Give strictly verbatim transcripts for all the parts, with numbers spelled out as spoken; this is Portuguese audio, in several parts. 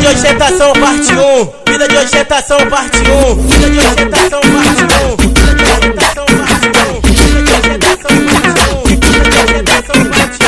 de ostentação parte um. Vida de ostentação parte um. Vida de ostentação parte um. Vida de ostentação parte um. Vida de ostentação parte um. Vida de ostentação parte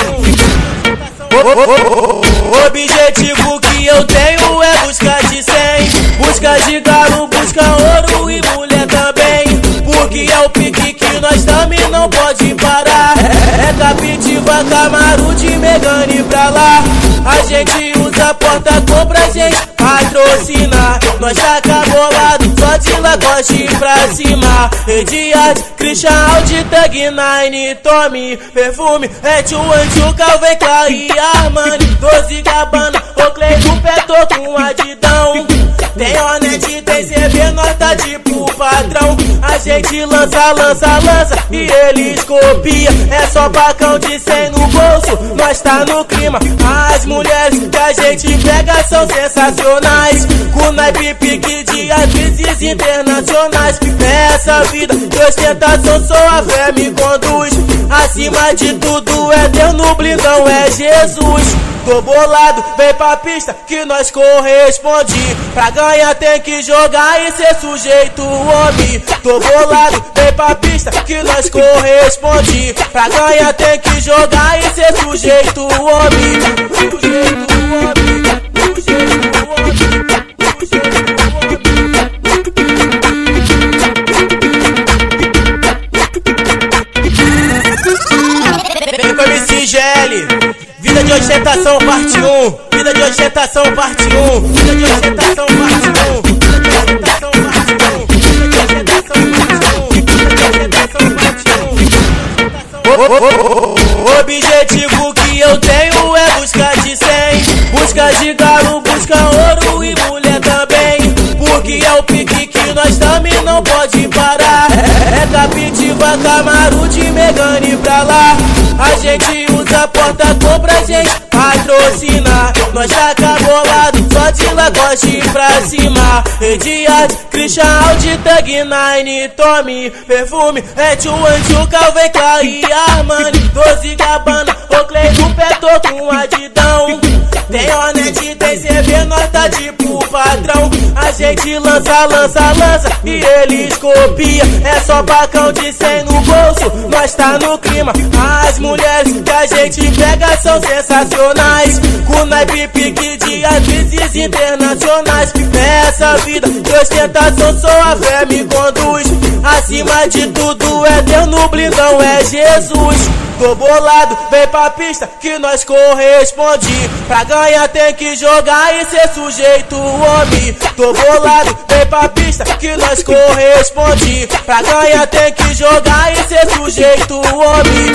um. O objetivo que eu tenho é buscar de cem. Busca de galo, busca ouro e mulher também. Porque é o pique que nós também não pode parar. É Captiva, Camaro, de Megane pra lá. A gente usa porta-cor pra gente patrocinar. Nós taca bolado, só de Lacoste pra cima. Ediad, Christian, Audi, Tag nine, Tommy, perfume, é tchuan, Calvin Klein e Armani. Doze Gabbana, Oakley do pé, tô com Adidão. Tem Hornet, tem C B, nós tá tipo patrão. A gente lança, lança, lança e eles copia. É só bacão de cem no bolso, nós tá no clima. As mulheres que a gente pega são sensacionais, com naipe pique de atrizes internacionais. Essa vida de ostentação só a fé me conduz. Acima de tudo é Deus, no blindão é Jesus. Tô bolado, vem pra pista que nós corresponde. Pra ganhar tem que jogar e ser sujeito homem. Tô bolado, vem pra pista que nós corresponde. Pra ganhar tem que jogar e ser sujeito homem. Sujeito homem, sujeito homem, sujeito homem. Vem com M C G L. Vida de ostentação parte um. Vida de ostentação parte um. Vida de ostentação parte um. Vida de ostentação parte um. Vida de ostentação parte um. Vida de ostentação parte um. O objetivo que eu tenho é buscar de cem. Busca de galo, busca ouro e mulher também. Porque é o pique que nós também não pode parar. É Captiva, Camaro, de Megane pra lá. A gente usa porta-cor pra gente patrocinar. Nós taca bolado, só de Lacoste pra cima. Ediad, Christian, Audi, Tag nine, Tommy, perfume, é tchuan, Calvin Klein e Armani. Doze Gabbana, Oakley do pé, tô com Adidão. Tem Hornet, tem C B, nós tá tipo patrão. A gente lança, lança, lança e eles copia. É só bacão de cem no bolso, nós tá no clima. As mulheres que a gente pega são sensacionais, com naipe pique de atrizes internacionais. Essa vida de ostentação só a fé me conduz. Acima de tudo é Deus, no blindão é Jesus. Tô bolado, vem pra pista que nós corresponde. Pra ganhar tem que jogar e ser sujeito homem. Tô bolado, vem pra pista que nós corresponde. Pra ganhar tem que jogar e ser sujeito homem.